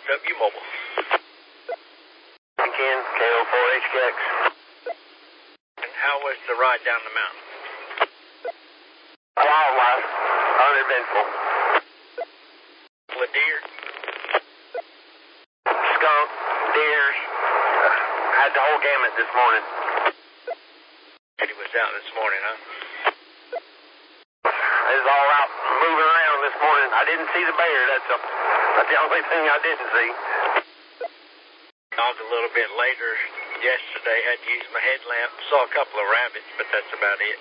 SW Mobile. Ken, KO4HKX. And how was the ride down the mountain? Wildlife, uneventful. Full of deer? Skunk, deers. Had the whole gamut this morning. Eddie was out this morning, huh? It was all out moving around this morning. I didn't see the bear. That's the only thing I didn't see. Dogged a little bit later yesterday. Had to use my headlamp. Saw a couple of rabbits, but that's about it.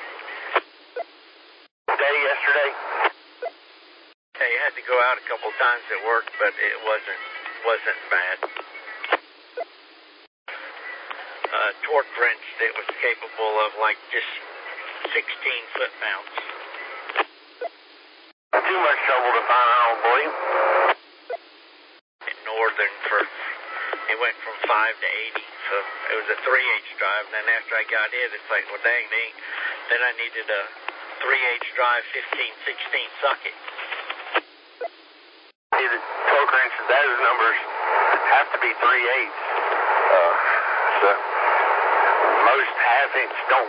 Day yesterday? Hey, I had to go out a couple times at work, but it wasn't bad. Torque wrench that was capable of like just 16 foot-pounds. Too much trouble to find, I don't believe. In Northern it went from 5 to 80, so it was a 3/8 drive. And then after I got it, it's like, well, dang, then I needed a 3/8 drive 15/16 socket. See, the torque wrenches, those numbers have to be 3/8. So most half-inch don't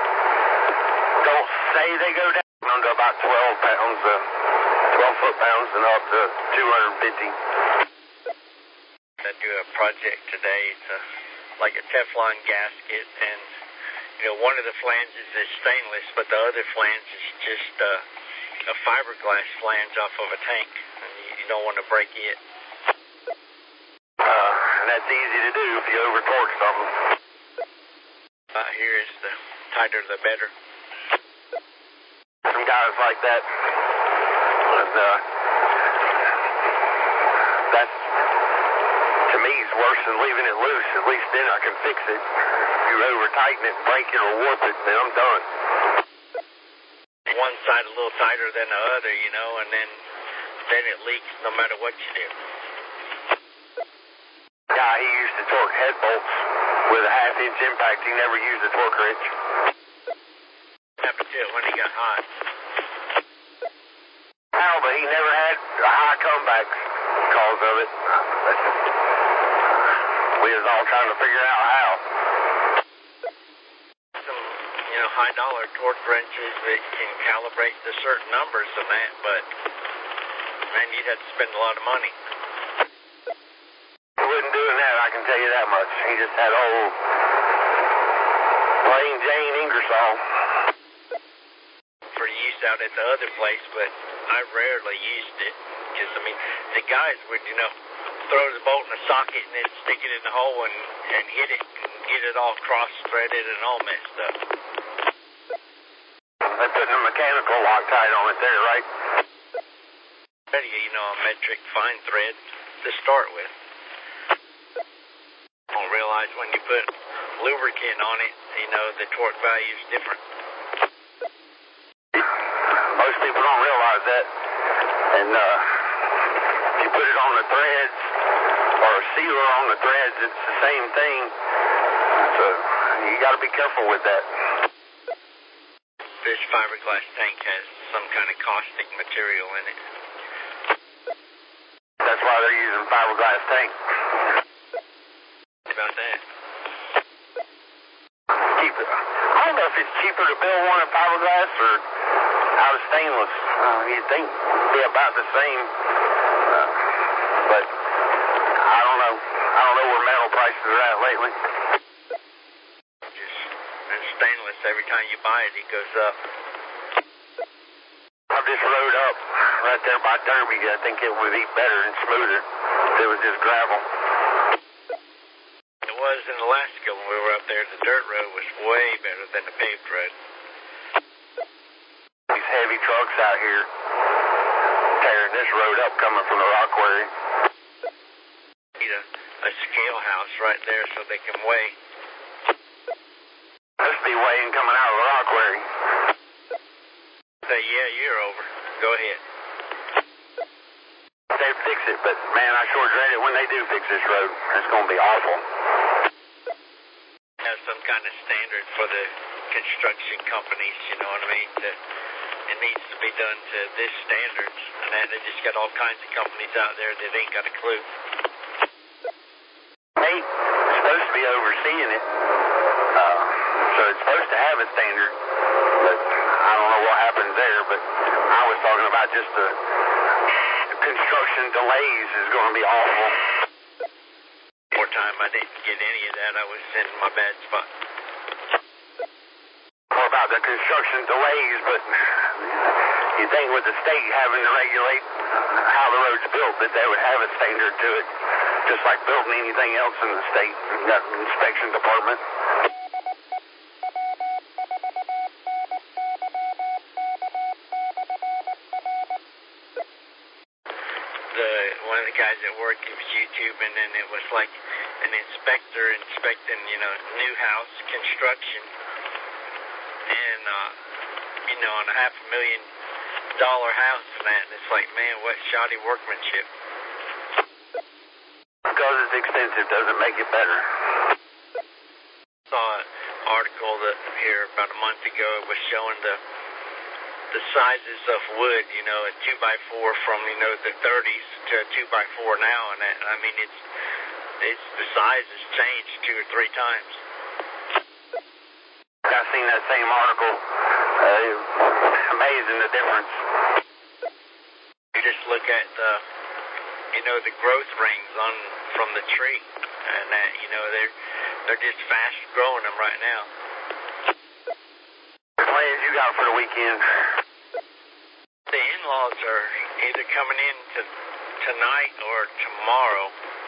say they go down to about 12 pounds, 12 foot-pounds and up to 250. I do a project today. It's like a Teflon gasket, and one of the flanges is stainless, but the other flange is just a fiberglass flange off of a tank, and you don't want to break it. And that's easy to do if you over-torque something. Here is the tighter the better. Some guys like that. And, that's, to me, is worse than leaving it loose. At least then I can fix it. If you over-tighten it, break it, or warp it, then I'm done. One side a little tighter than the other, and then it leaks no matter what you do. Yeah, he used to torque head bolts with a half-inch impact. He never used a torque wrench. Happened to it when he got hot. How, but he never had a high comeback because of it. We was all trying to figure out how. Some, high dollar torque wrenches that can calibrate to certain numbers and that, but man, you'd have to spend a lot of money. He wasn't doing that, I can tell you that much. He just had old plain Jane Ingersoll. For use out at the other place, but I rarely used it. Because, the guys would, throw the bolt in the socket and then stick it in the hole and hit it and get it all cross-threaded and all messed up. They're putting a mechanical Loctite on it there, right? A metric fine thread to start with. Don't realize when you put lubricant on it, the torque value is different. Most people don't realize that. And if you put it on the threads or a sealer on the threads, it's the same thing. So you got to be careful with that. This fiberglass tank has some kind of caustic material in it. That's why they're using fiberglass tank. What about that? Cheaper. I don't know if it's cheaper to build one in fiberglass or out of stainless. You'd think it'd be about the same. But I don't know. I don't know where metal prices are at lately. And stainless, every time you buy it, it goes up. I just rode up right there by Derby. I think it would be better and smoother if it was just gravel. It was in Alaska when we were up there. The dirt road was way better than the paved road. These heavy trucks out here tearing this road up coming from the rock quarry. Need a scale house right there so they can weigh. Must be weighing coming out of the rock quarry. Say, yeah, you're over. Go ahead. They'd fix it, but man, I sure dread it when they do fix this road. It's going to be awful. Have some kind of standard for the construction companies, to it needs to be done to this standards, and that they just got all kinds of companies out there that ain't got a clue. Hey, it's supposed to be overseeing it, so it's supposed to have a standard, but I don't know what happens there, but I was talking about just the construction delays is going to be awful. More time, I didn't get any of that. I was in my bad spot. More about the construction delays, but you think with the state having to regulate how the road's built, that they would have a standard to it, just like building anything else in the state. You've got an inspection department. One of the guys at work, he was YouTubing, and it was like an inspector inspecting, new house construction, and on a $500,000 house and that, and it's like, man, what shoddy workmanship. Because it's expensive doesn't make it better. I saw an article that here about a month ago, it was showing the sizes of wood, a 2x4 from, the 30s to a 2x4 now, and that, I mean, it's the size has changed 2 or 3 times. I've seen that same article. Amazing the difference. You just look at the, the growth rings from the tree, and that, they're just fast growing them right now. What plans you got for the weekend? The in-laws are either coming in tonight or tomorrow.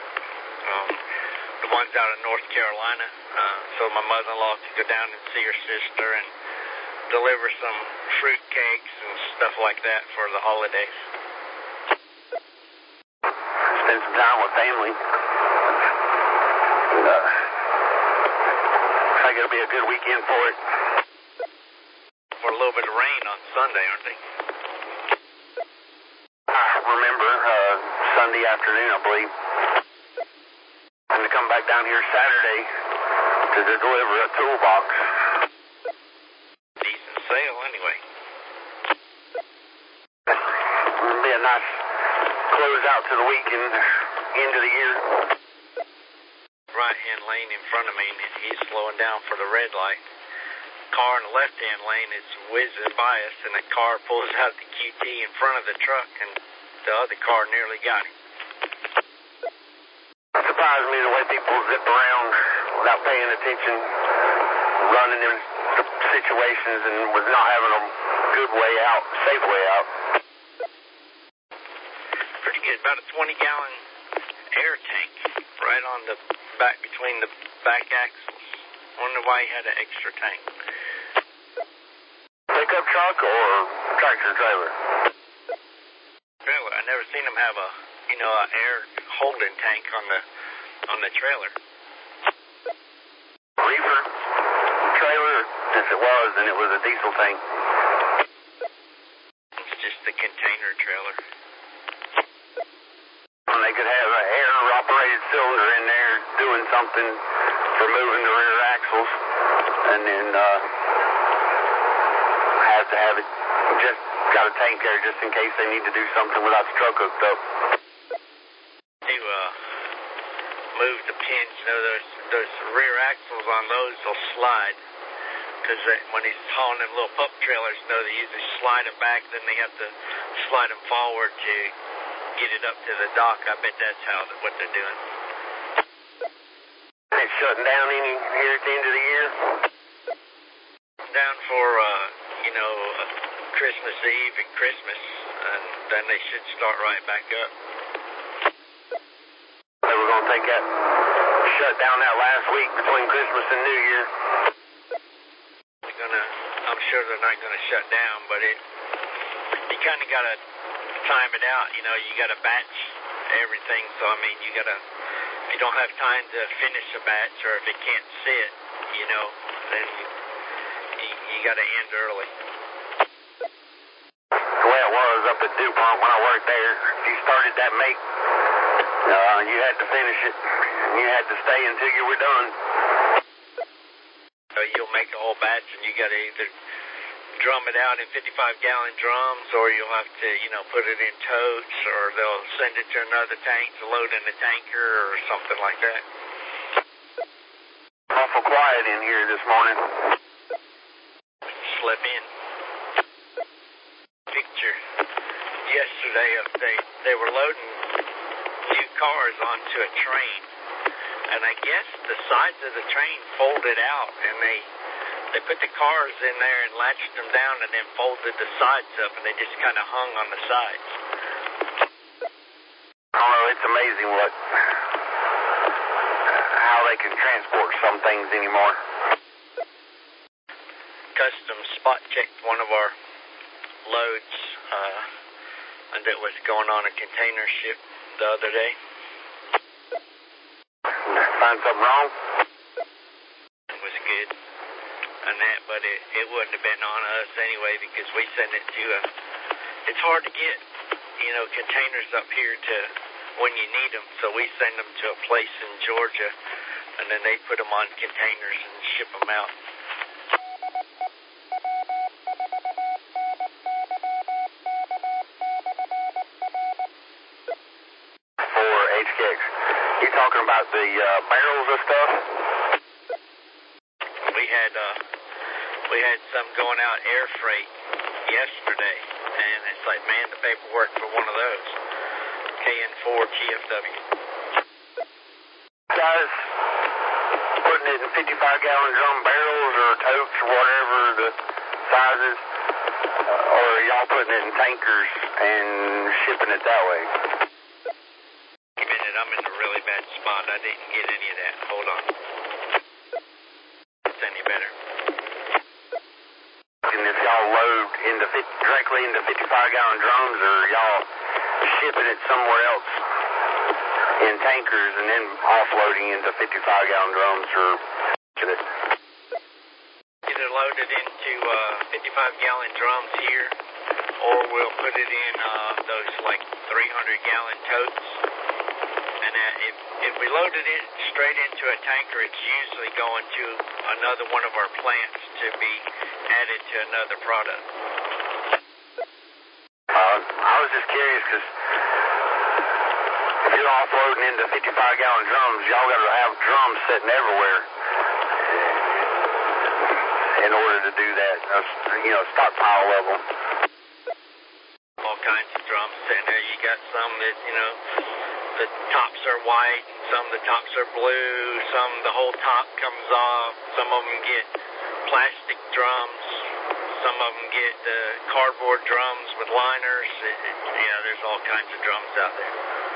The one's out of North Carolina, so my mother-in-law to go down and see her sister and deliver some fruit cakes and stuff like that for the holidays. Spend some time with family. I think it'll be a good weekend for it. For a little bit of rain on Sunday, aren't they? I remember Sunday afternoon, I believe. And to come back down here Saturday to deliver a toolbox. Decent sale, anyway. It'll be a nice close out to the weekend, end of the year. Right-hand lane in front of me, and he's slowing down for the red light. Car in the left-hand lane is whizzing by us, and the car pulls out the QT in front of the truck, and the other car nearly got him. It surprised me the way people zip around without paying attention, running in situations and was not having a good way out, safe way out. Pretty good, about a 20-gallon air tank right on the back, between the back axles. Wonder why he had an extra tank. Pickup truck or tractor trailer? Trailer. I never seen him have a air holding tank on the trailer. Reefer trailer, if it was, then it was a diesel tank. It's just the container trailer. And they could have an air-operated cylinder in there doing something for moving the rear axles, and then have to have it just got a tank there just in case they need to do something without the truck hooked up. To move the pins, those rear axles on those will slide, because when he's hauling them little pup trailers, they usually slide them back, then they have to slide them forward to get it up to the dock. I bet that's what they're doing. It's shutting down any here at the end of the year? Down for, Christmas Eve and Christmas, and then they should start right back up. They were going to take that, shut down that last week between Christmas and New Year. I'm sure they're not going to shut down, but you kind of got to time it out. You got to batch everything, so if you don't have time to finish a batch, or if it can't sit, then you got to end early. The way it was up at DuPont when I worked there, if you started that make, you had to finish it. You had to stay until you were done. So you'll make a whole batch, and you got to either drum it out in 55-gallon drums, or you'll have to, put it in totes, or they'll send it to another tank to load in a tanker or something like that. Awful quiet in here this morning. Slept in. Picture yesterday of they were loading new cars onto a train, and I guess the sides of the train folded out, and they put the cars in there and latched them down and then folded the sides up, and they just kind of hung on the sides. Oh, it's amazing how they can transport some things anymore. Customs spot checked one of our loads that was going on a container ship the other day. Find something wrong? It was good. And that, but it wouldn't have been on us anyway, because we send it to it's hard to get, containers up here to when you need them, so we send them to a place in Georgia, and then they put them on containers and ship them out. For HKX, you talking about the barrels of stuff? We had some going out air freight yesterday, and it's like, man, the paperwork for one of those, KN4 TFW. Guys, putting it in 55-gallon drum barrels or totes or whatever the sizes, or are y'all putting it in tankers and shipping it that way? Wait a minute, I'm in a really bad spot. I didn't get any of that. Hold on. It's any better. And if y'all load directly into 55-gallon drums, or y'all shipping it somewhere else in tankers and then offloading into 55-gallon drums, or either load it into 55-gallon drums here, or we'll put it in those like 300-gallon totes. And if we load it in straight into a tanker, it's usually going to another one of our plants to be added to another product. I was just curious, because if you're offloading into 55-gallon drums, y'all got to have drums sitting everywhere in order to do that, stockpile level. All kinds of drums sitting there. You got some that, the tops are white, some the tops are blue, some the whole top comes off, some of them get plastic drums, some of them get cardboard drums with liners. There's all kinds of drums out there.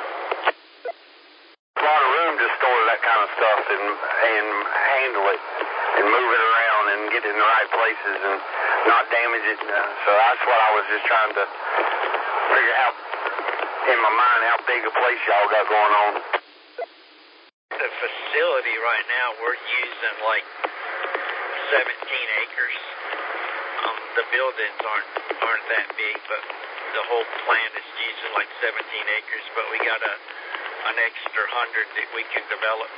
A lot of room to store that kind of stuff and handle it and move it around and get it in the right places and not damage it. So that's what I was just trying to figure out in my mind, how big a place y'all got going on. The facility right now, we're using like 17 acres. The buildings aren't that big, but the whole plant is using like 17 acres, but we got an extra 100 that we can develop.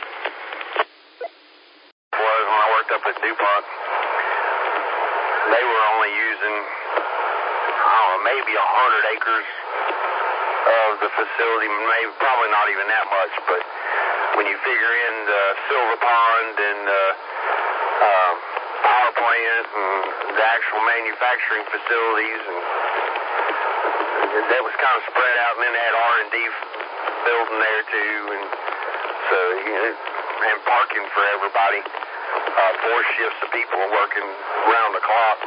Well, when I worked up at DuPont, they were only using, maybe 100 acres of the facility, probably not even that much, but when you figure in the Silver Pond and power plant and the actual manufacturing facilities, and that was kind of spread out, and then they had R&D building there too, and so and parking for everybody, 4 shifts of people working around the clock.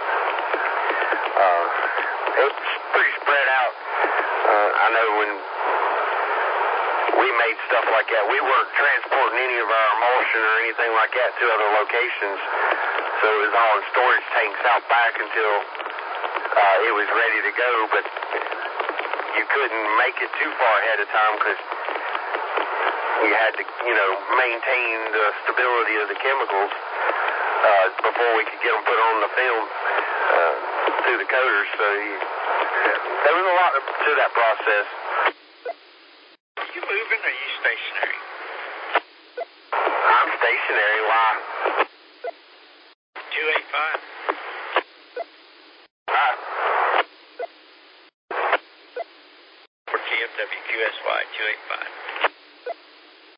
It's pretty spread out. I know when we made stuff like that, we weren't transporting any of our emulsion or anything like that to other locations, so it was all in storage tanks out back until it was ready to go, but you couldn't make it too far ahead of time because you had to, maintain the stability of the chemicals before we could get them put on the film through the coaters, so there was a lot to that process. Are you moving or are you stationary? I'm stationary. Why? 285. 285.